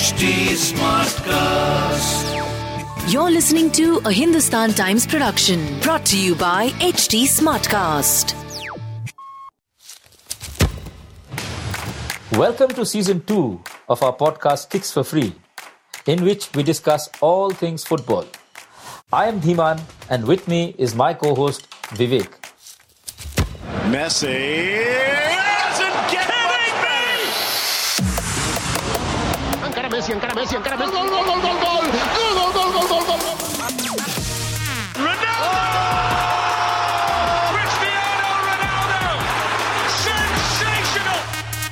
HT Smartcast. You're listening to a Hindustan Times production brought to you by HT Smartcast. Welcome to Season 2 of our podcast Kicks for Free, in which we discuss all things football. I am Dhiman, and with me is my co-host Vivek. Messi doesn't get Messi. Encara Messi. Gol. Ronaldo! Cristiano Ronaldo! Sensational!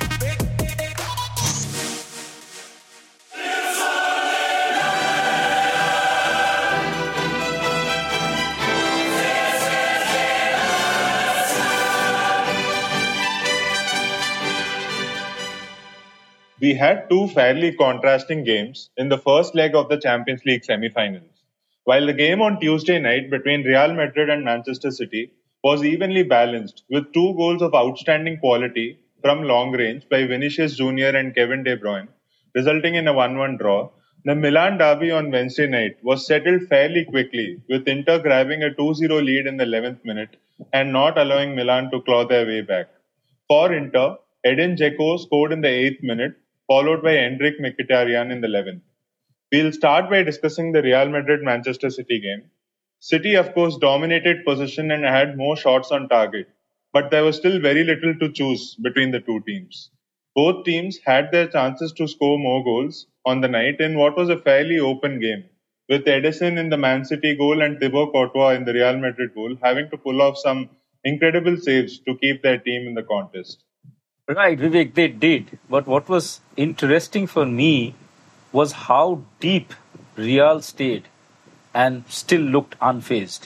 We had two fairly contrasting games in the first leg of the Champions League semi-finals. While the game on Tuesday night between Real Madrid and Manchester City was evenly balanced with two goals of outstanding quality from long range by Vinicius Jr. and Kevin De Bruyne, resulting in a 1-1 draw, the Milan derby on Wednesday night was settled fairly quickly, with Inter grabbing a 2-0 lead in the 11th minute and not allowing Milan to claw their way back. For Inter, Edin Dzeko scored in the 8th minute, followed by Henrik Mkhitaryan in the 11th. We'll start by discussing the Real Madrid-Manchester City game. City, of course, dominated possession and had more shots on target, but there was still very little to choose between the two teams. Both teams had their chances to score more goals on the night in what was a fairly open game, with Edison in the Man City goal and Thibaut Courtois in the Real Madrid goal having to pull off some incredible saves to keep their team in the contest. Right, Vivek, they did. But what was interesting for me was how deep Real stayed and still looked unfazed.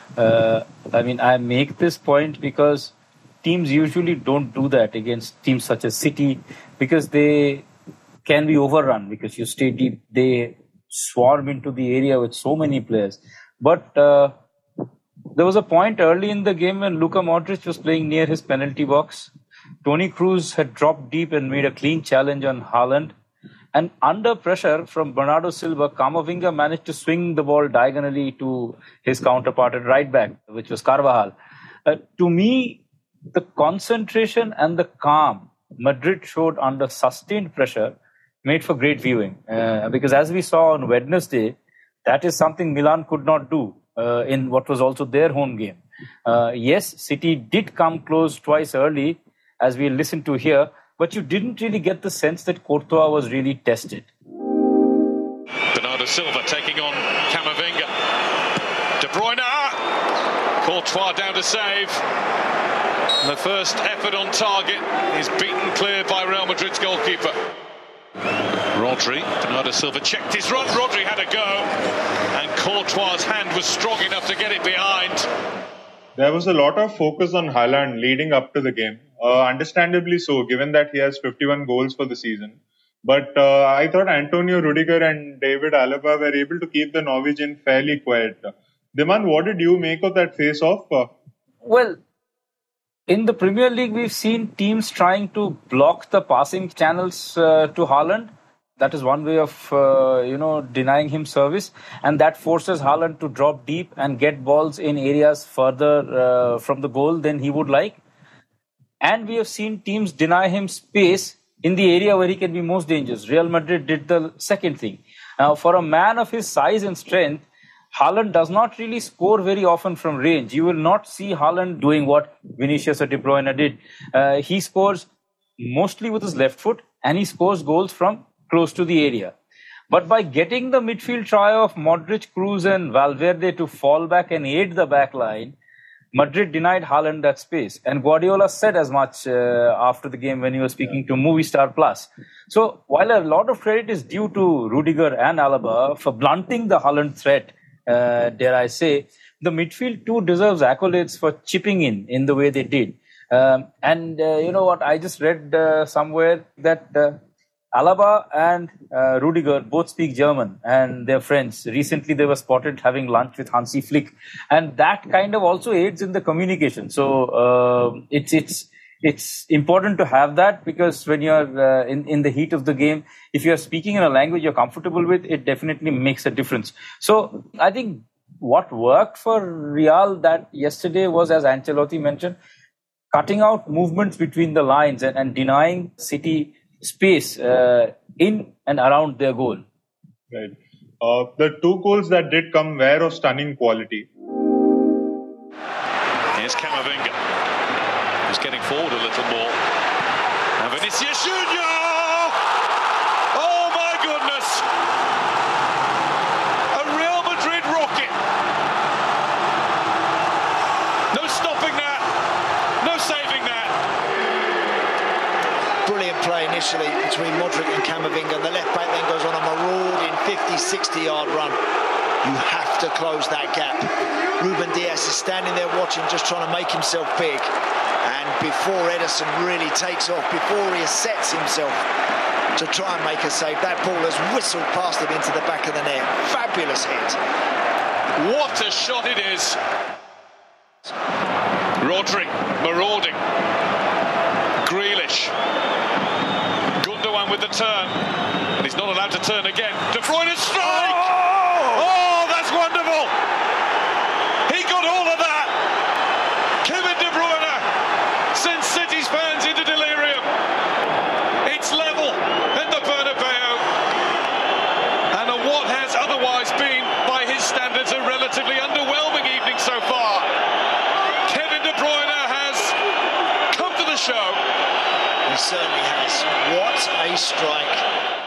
I make this point because teams usually don't do that against teams such as City because they can be overrun because you stay deep. They swarm into the area with so many players. But there was a point early in the game when Luka Modric was playing near his penalty box. Toni Kroos had dropped deep and made a clean challenge on Haaland. And under pressure from Bernardo Silva, Camavinga managed to swing the ball diagonally to his counterpart at right back, which was Carvajal. To me, the concentration and the calm Madrid showed under sustained pressure made for great viewing. Because as we saw on Wednesday, that is something Milan could not do in what was also their home game. Yes, City did come close twice early, as we listen to here, but you didn't really get the sense that Courtois was really tested. Bernardo Silva taking on Camavinga. De Bruyne! Courtois down to save. And the first effort on target is beaten clear by Real Madrid's goalkeeper. Rodri, Bernardo Silva checked his run. Rodri had a go, and Courtois' hand was strong enough to get it behind. There was a lot of focus on Haaland leading up to the game. Understandably so, given that he has 51 goals for the season. But I thought Antonio Rudiger and David Alaba were able to keep the Norwegian fairly quiet. Dhiman, what did you make of that face-off? Well, in the Premier League, we've seen teams trying to block the passing channels to Haaland. That is one way of, denying him service. And that forces Haaland to drop deep and get balls in areas further from the goal than he would like. And we have seen teams deny him space in the area where he can be most dangerous. Real Madrid did the second thing. Now, for a man of his size and strength, Haaland does not really score very often from range. You will not see Haaland doing what Vinicius or De Bruyne did. He scores mostly with his left foot, and he scores goals from close to the area. But by getting the midfield trio of Modric, Kroos and Valverde to fall back and aid the back line, Madrid denied Haaland that space. And Guardiola said as much after the game when he was speaking to Movistar Plus. So while a lot of credit is due to Rudiger and Alaba for blunting the Haaland threat, dare I say, the midfield too deserves accolades for chipping in the way they did. You know what, I just read somewhere that Alaba and Rudiger both speak German and they're friends. Recently, they were spotted having lunch with Hansi Flick, and that kind of also aids in the communication. So it's it's important to have that, because when you're in the heat of the game, if you're speaking in a language you're comfortable with, it definitely makes a difference. So I think what worked for Real that yesterday was, as Ancelotti mentioned, cutting out movements between the lines and denying City space in and around their goal. Right. The two goals that did come were of stunning quality. Here's Camavinga, who's getting forward a little more. And Vinicius Junior! Oh my goodness! A Real Madrid rocket. No stopping that. No saving that. Brilliant play initially between Modric and Camavinga. The left back then goes on a marauding 50-60 yard run. You have to close that gap. Ruben Dias is standing there watching, just trying to make himself big. And before Ederson really takes off, before he sets himself to try and make a save, that ball has whistled past him into the back of the net. Fabulous hit. What a shot it is. Rodri marauding. Grealish. Gundogan with the turn. And he's not allowed to turn again. De Bruyne's strike! Oh, that's wonderful! He got all of that! Kevin De Bruyne sends City's fans into delirium. It's level in the Bernabeu. And on what has otherwise been, by his standards, a relatively underwhelming evening so far, Kevin De Bruyne has come to the show. He certainly has. What a strike.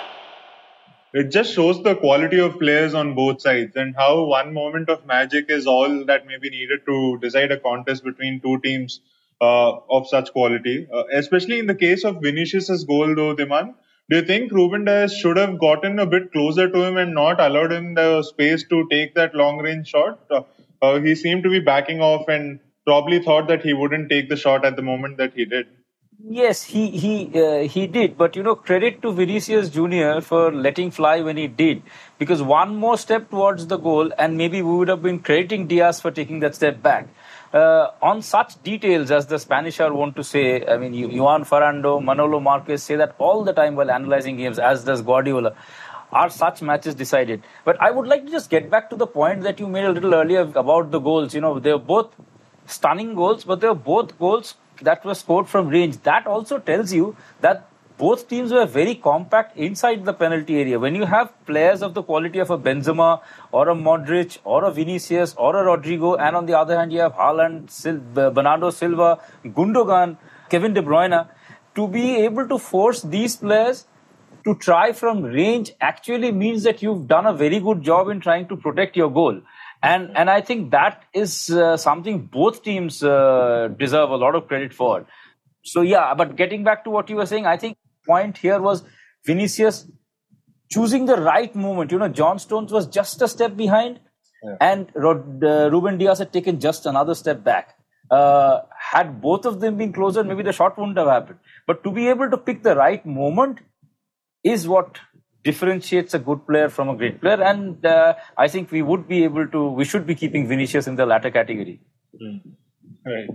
It just shows the quality of players on both sides and how one moment of magic is all that may be needed to decide a contest between two teams of such quality. Especially in the case of Vinicius' goal though, Dhiman, do you think Ruben Dias should have gotten a bit closer to him and not allowed him the space to take that long-range shot? He seemed to be backing off and probably thought that he wouldn't take the shot at the moment that he did. Yes, he did, but credit to Vinicius Junior for letting fly when he did, because one more step towards the goal and maybe we would have been crediting Diaz for taking that step back. On such details, as the Spanish are wont to say, I mean, Juan Ferrando, Manolo Marquez say that all the time while analyzing games, as does Guardiola. Are such matches decided? But I would like to just get back to the point that you made a little earlier about the goals. They were both stunning goals, but they were both goals that were scored from range. That also tells you that both teams were very compact inside the penalty area. When you have players of the quality of a Benzema or a Modric or a Vinicius or a Rodrigo, and on the other hand you have Haaland, Bernardo Silva, Gundogan, Kevin De Bruyne, to be able to force these players to try from range actually means that you've done a very good job in trying to protect your goal. And I think that is something both teams deserve a lot of credit for. So yeah, but getting back to what you were saying, I think the point here was Vinicius choosing the right moment. John Stones was just a step behind, and Ruben Dias had taken just another step back. Had both of them been closer, maybe the shot wouldn't have happened. But to be able to pick the right moment is what differentiates a good player from a great player, and I think we should be keeping Vinicius in the latter category. Right.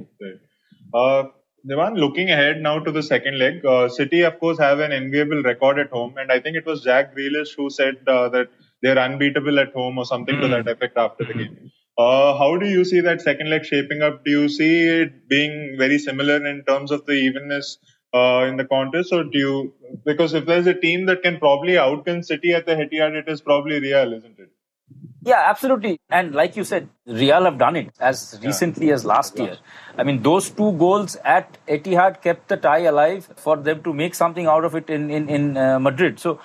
Dhiman, looking ahead now to the second leg, City of course have an enviable record at home, and I think it was Jack Grealish who said that they're unbeatable at home or something to that effect after the game. How do you see that second leg shaping up? Do you see it being very similar in terms of the evenness in the contest, or because if there's a team that can probably outgun City at the Etihad, it is probably Real, isn't it? Yeah, absolutely. And like you said, Real have done it as recently as last year. I mean, those two goals at Etihad kept the tie alive for them to make something out of it in Madrid. So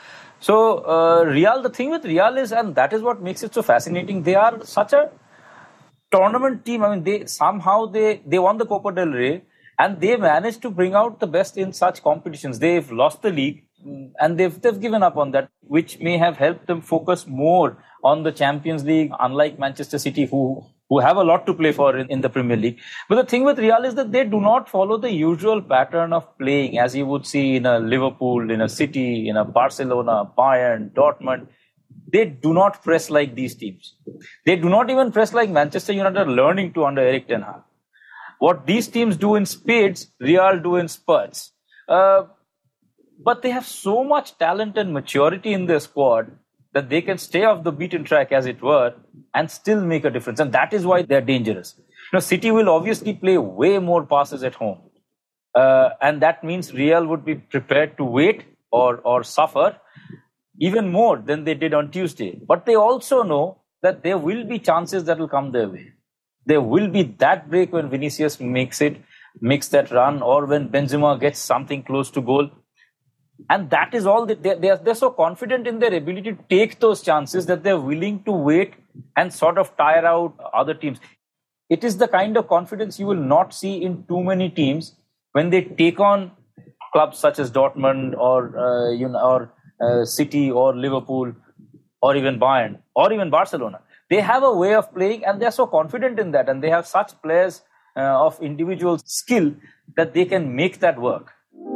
Real, the thing with Real is, and that is what makes it so fascinating, they are such a tournament team. I mean, they won the Copa del Rey, and they managed to bring out the best in such competitions. They've lost the league and they've given up on that, which may have helped them focus more on the Champions League, unlike Manchester City, who have a lot to play for in the Premier League. But the thing with Real is that they do not follow the usual pattern of playing, as you would see in a Liverpool, in a City, in a Barcelona, Bayern, Dortmund. They do not press like these teams. They do not even press like Manchester United are learning to under Erik ten Hag. What these teams do in spades, Real do in spurts. But they have so much talent and maturity in their squad that they can stay off the beaten track, as it were, and still make a difference. And that is why they're dangerous. City will obviously play way more passes at home. And that means Real would be prepared to wait or suffer even more than they did on Tuesday. But they also know that there will be chances that will come their way. There will be that break when Vinicius makes that run, or when Benzema gets something close to goal. And that is all. They're so confident in their ability to take those chances that they're willing to wait and sort of tire out other teams. It is the kind of confidence you will not see in too many teams when they take on clubs such as Dortmund or City or Liverpool or even Bayern or even Barcelona. They have a way of playing, and they're so confident in that, and they have such players of individual skill that they can make that work.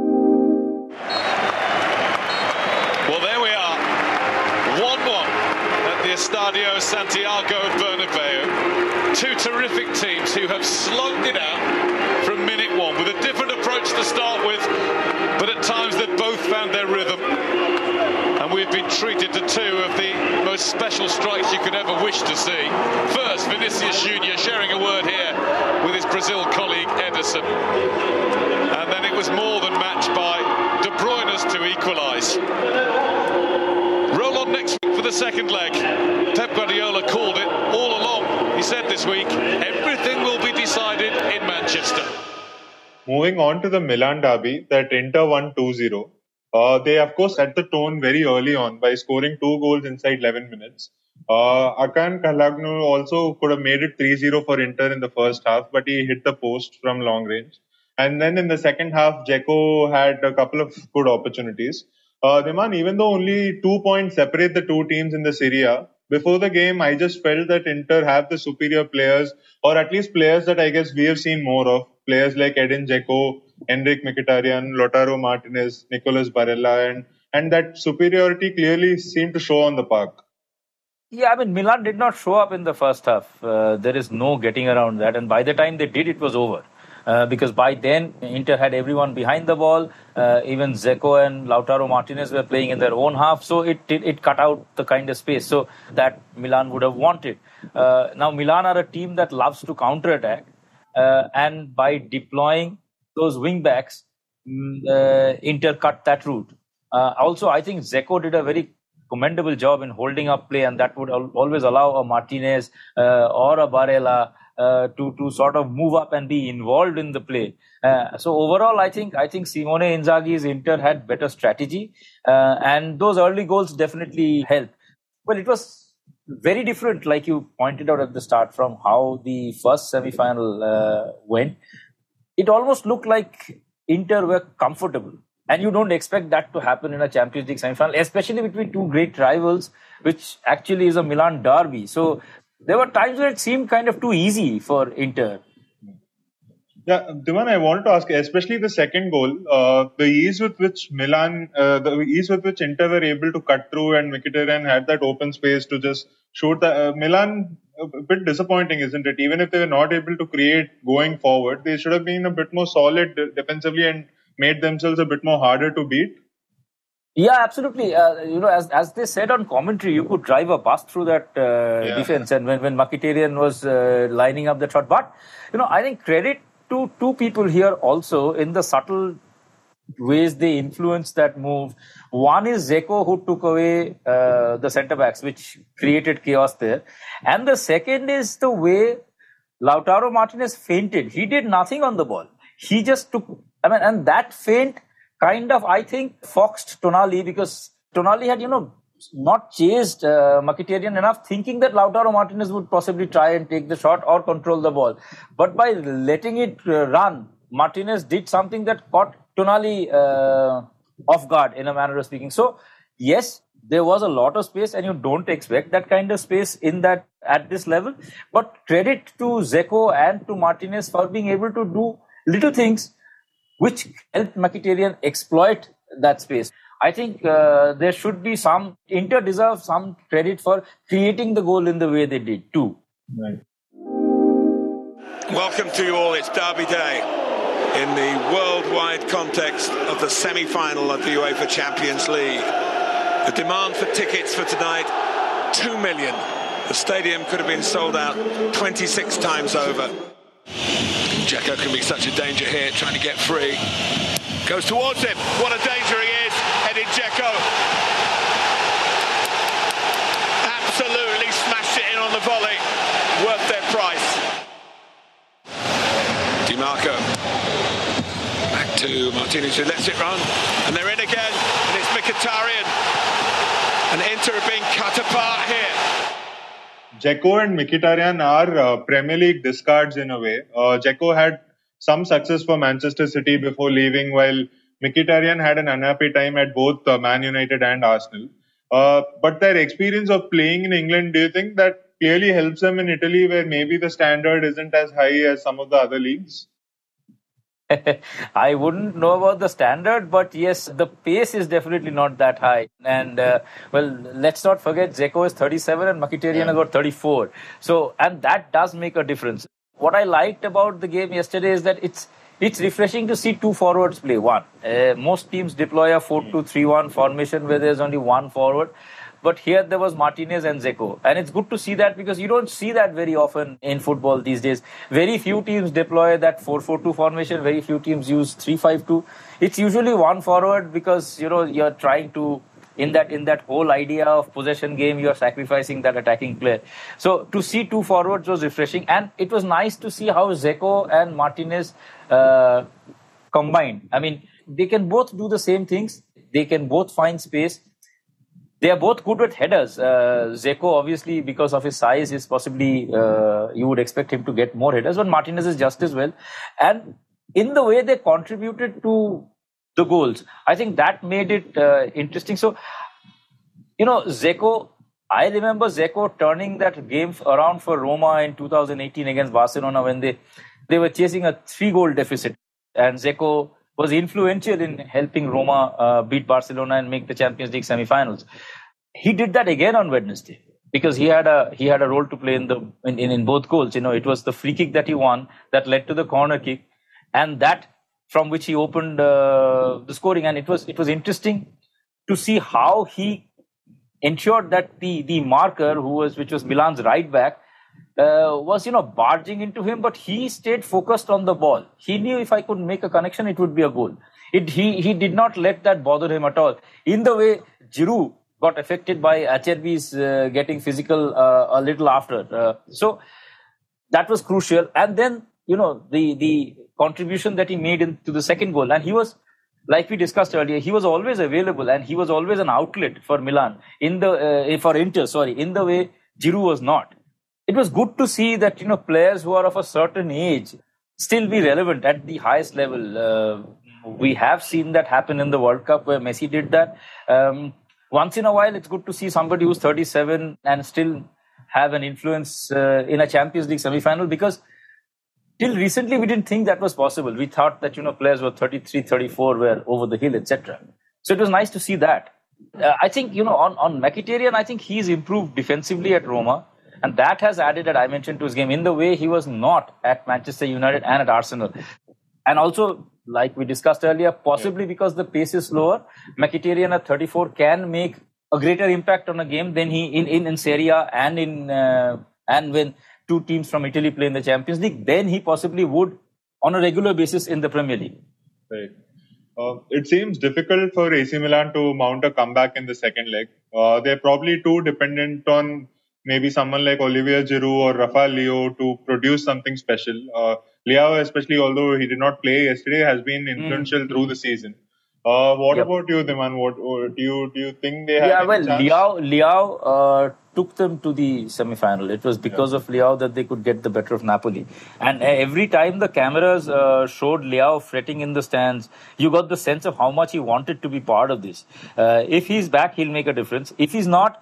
Well, there we are, 1-1 at the Estadio Santiago Bernabeu. Two terrific teams who have slugged it out from minute one with a different approach to start with, but at times they've both found their rhythm. And we've been treated to two of the most special strikes you could ever wish to see. First, Vinicius Junior sharing a word here with his Brazil colleague Ederson. And then it was more than matched by De Bruyne's to equalise. Roll on next week for the second leg. Pep Guardiola called it all along. He said this week, everything will be decided in Manchester. Moving on to the Milan derby that Inter won 2-0. They, of course, set the tone very early on by scoring 2 goals inside 11 minutes. Hakan Çalhanoğlu also could have made it 3-0 for Inter in the first half, but he hit the post from long range. And then in the second half, Dzeko had a couple of good opportunities. Dhiman, even though only 2 points separate the two teams in the Serie A, before the game, I just felt that Inter have the superior players, or at least players that I guess we have seen more of. Players like Edin Dzeko, Henrik Mkhitaryan, Lautaro Martinez, Nicolas Barella, and that superiority clearly seemed to show on the park. Yeah, I mean, Milan did not show up in the first half. There is no getting around that. And by the time they did, it was over. Because by then, Inter had everyone behind the ball. Even Dzeko and Lautaro Martinez were playing in their own half. So it cut out the kind of space that Milan would have wanted. Now, Milan are a team that loves to counterattack. And by deploying those wing backs, Inter cut that route. Also, I think Dzeko did a very commendable job in holding up play, and that would always allow a Martinez or a Barella to sort of move up and be involved in the play. So overall, I think Simone Inzaghi's Inter had better strategy, and those early goals definitely helped. Well, it was very different, like you pointed out at the start, from how the first semi-final went. It almost looked like Inter were comfortable. And you don't expect that to happen in a Champions League semi-final, especially between two great rivals, which actually is a Milan derby. So there were times where it seemed kind of too easy for Inter. Yeah, Dhiman, I wanted to ask, especially the second goal, the ease with which Inter were able to cut through, and Mkhitaryan had that open space to just shoot. Milan, a bit disappointing, isn't it? Even if they were not able to create going forward, they should have been a bit more solid defensively and made themselves a bit more harder to beat. Yeah, absolutely. As they said on commentary, you could drive a bus through that defense. And when Mkhitaryan was lining up the shot, but I think credit to two people here also in the subtle ways they influenced that move. One is Dzeko, who took away the centre backs, which created chaos there, and the second is the way Lautaro Martinez feinted. He did nothing on the ball. He just took. And that feint kind of, I think, foxed Tonali, because Tonali had, not chased Mkhitaryan enough, thinking that Lautaro Martinez would possibly try and take the shot or control the ball. But by letting it run, Martinez did something that caught Tonali off guard, in a manner of speaking. So, yes, there was a lot of space, and you don't expect that kind of space at this level. But credit to Dzeko and to Martinez for being able to do little things which helped Mkhitaryan exploit that space. I think there should be Inter deserves some credit for creating the goal in the way they did too. Right. Welcome to you all. It's Derby Day in the worldwide context of the semi-final of the UEFA Champions League. The demand for tickets for tonight, 2 million. The stadium could have been sold out 26 times over. Dzeko can be such a danger here, trying to get free. Goes towards him. What a danger he is. Headed Dzeko. Absolutely smashed it in on the volley. Worth their price. Di Marco. Back to Martinez, who lets it run. And they're in again. And it's Mkhitaryan. And Inter are being cut apart here. Dzeko and Mkhitaryan are Premier League discards in a way. Dzeko had some success for Manchester City before leaving, while Mkhitaryan had an unhappy time at both Man United and Arsenal. But their experience of playing in England, do you think that clearly helps them in Italy, where maybe the standard isn't as high as some of the other leagues? I wouldn't know about the standard, but yes, the pace is definitely not that high. And let's not forget Dzeko is 37 and Mkhitaryan is about 34. So, and that does make a difference. What I liked about the game yesterday is that it's refreshing to see two forwards play. Most teams deploy a 4-2-3-1 formation where there's only one forward. But here there was Martinez and Dzeko. And it's good to see that because you don't see that very often in football these days. Very few teams deploy that 4-4-2 formation. Very few teams use 3-5-2. It's usually one forward because, you're trying to, in that whole idea of possession game, you're sacrificing that attacking player. So to see two forwards was refreshing. And it was nice to see how Dzeko and Martinez combined. I mean, they can both do the same things. They can both find space. They are both good with headers. Dzeko, obviously, because of his size, is possibly, you would expect him to get more headers, but Martinez is just as well. And in the way they contributed to the goals, I think that made it interesting. So, Dzeko, I remember Dzeko turning that game around for Roma in 2018 against Barcelona when they were chasing a 3-goal deficit. And Dzeko was influential in helping Roma beat Barcelona and make the Champions League semi-finals. He did that again on Wednesday because he had a role to play in both goals. It was the free kick that he won that led to the corner kick, and that from which he opened the scoring. And it was interesting to see how he ensured that the marker, which was Milan's right back, was barging into him, but he stayed focused on the ball. He knew if I could make a connection, it would be a goal. He did not let that bother him at all. In the way Giroud got affected by Acerbi's getting physical a little after. So that was crucial. And then the contribution that he made into the second goal, and he was, like we discussed earlier, he was always available and he was always an outlet for Milan in the way Giroud was not. It was good to see that, players who are of a certain age still be relevant at the highest level. We have seen that happen in the World Cup where Messi did that. Once in a while, it's good to see somebody who's 37 and still have an influence in a Champions League semi-final, because till recently, we didn't think that was possible. We thought that, players were 33, 34 were over the hill, etc. So it was nice to see that. I think, on Mkhitaryan, I think he's improved defensively at Roma. And that has added a dimension to his game in the way he was not at Manchester United and at Arsenal. And also, like we discussed earlier, possibly because the pace is slower, Mkhitaryan at 34 can make a greater impact on a game than he in Serie A and when two teams from Italy play in the Champions League, then he possibly would on a regular basis in the Premier League. Right. It seems difficult for AC Milan to mount a comeback in the second leg. They're probably too dependent on maybe someone like Olivier Giroud or Rafael Leao to produce something special. Leao, especially, although he did not play yesterday, has been influential through the season. What about you, Dhiman? What do you think they have? Leao took them to the semi-final. It was because of Leao that they could get the better of Napoli. And every time the cameras showed Leao fretting in the stands, you got the sense of how much he wanted to be part of this. If he's back, he'll make a difference. If he's not,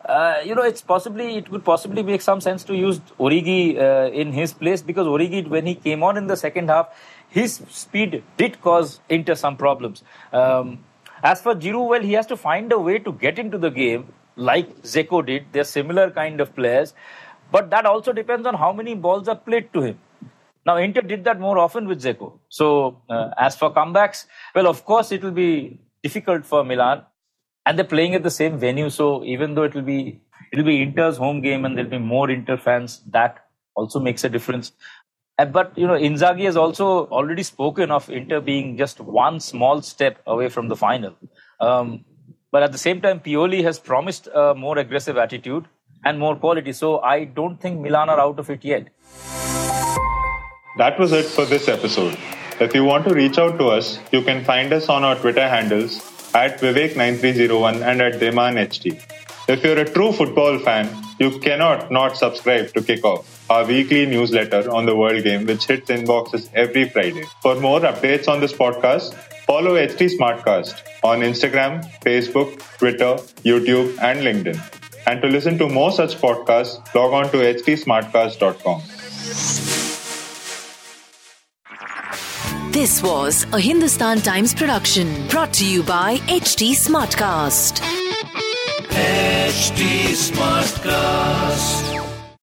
it could possibly make some sense to use Origi in his place, because Origi, when he came on in the second half, his speed did cause Inter some problems. As for Giroud, he has to find a way to get into the game like Dzeko did. They're similar kind of players, but that also depends on how many balls are played to him. Now, Inter did that more often with Dzeko. So, as for comebacks, well, of course, it will be difficult for Milan. And they're playing at the same venue. So, even though it'll be Inter's home game and there'll be more Inter fans, that also makes a difference. But, Inzaghi has also already spoken of Inter being just one small step away from the final. But at the same time, Pioli has promised a more aggressive attitude and more quality. So I don't think Milan are out of it yet. That was it for this episode. If you want to reach out to us, you can find us on our Twitter handles at Vivek9301 and at DemanHT. If you're a true football fan, you cannot not subscribe to Kickoff, our weekly newsletter on the World Game, which hits inboxes every Friday. For more updates on this podcast, follow HT Smartcast on Instagram, Facebook, Twitter, YouTube, and LinkedIn. And to listen to more such podcasts, log on to htsmartcast.com. This was a Hindustan Times production brought to you by HT Smartcast. HT Smartcast.